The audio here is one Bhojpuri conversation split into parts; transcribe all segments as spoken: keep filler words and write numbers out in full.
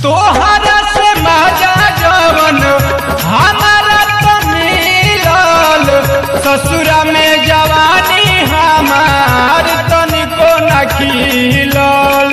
तोहरा से मजा जवन हमारा तो मिलल, ससुरा में जवानी हमार तनिको न खिलल।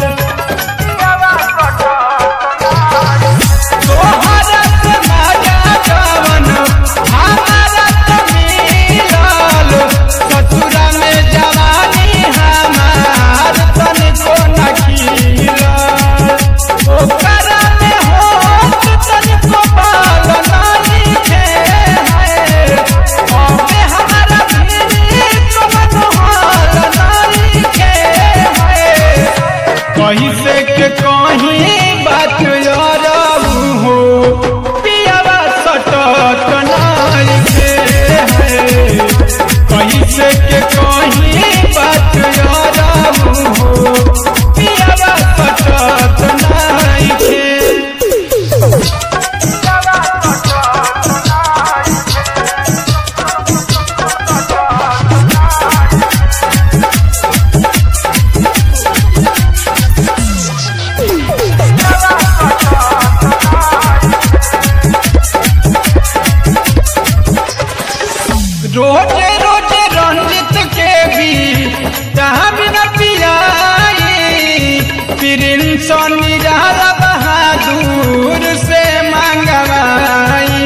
तोहरा से मजा जवन हमारा तो मिलल, ससुरा में जवानी हमार तनिको न खिलल। ओकरा में होत तनिको बाल नानी के है, ओमे हमारा भीरी कवनो हाल नानी के है। कहीं से के कहीं बात यारबू हो, पियावा सटत नाई के है। कहीं से के कहीं बात यारबू हो, पियावा सटत नाई के। रोजे रोजे रंजित के भी जहाँ बिना पियाई, प्रिंस निराला बहादुर से मंगवाई।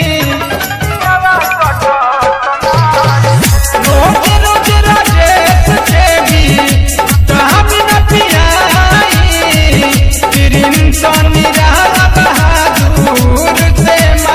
रोजे रोजे राजेश के भी जहाँ बिना पियाई, प्रिंस निराला बहादुर से